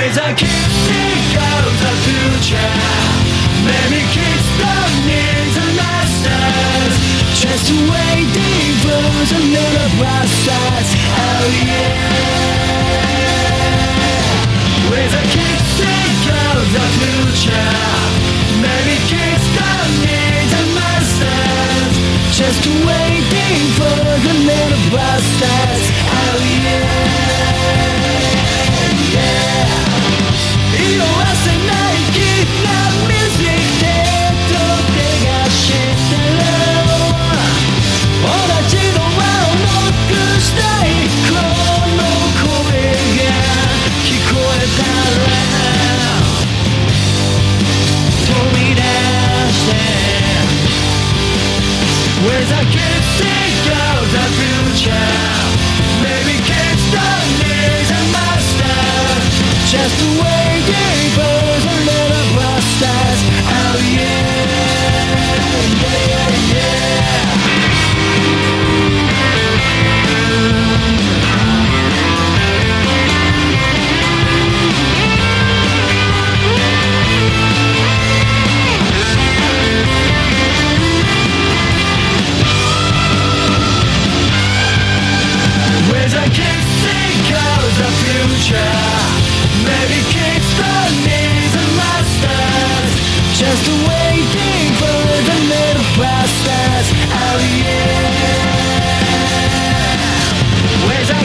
With a kick of the future, maybe kids don't need the masters, just waiting for the little bastards. Oh yeah. With a kick of the future, maybe kids don't need the masters, just waiting for the little bastards. Oh yeah.色褪せないきなミュージックで時計がしてる同じドアをノックしたいこの声が聞こえたら飛び出して With a kiss of the future Maybe kids don't need a master Just waiting for the little bastards. Oh yeah.With a kissing of the future, maybe kids don't need the masters, just waiting for the little bastards. Oh yeah. With a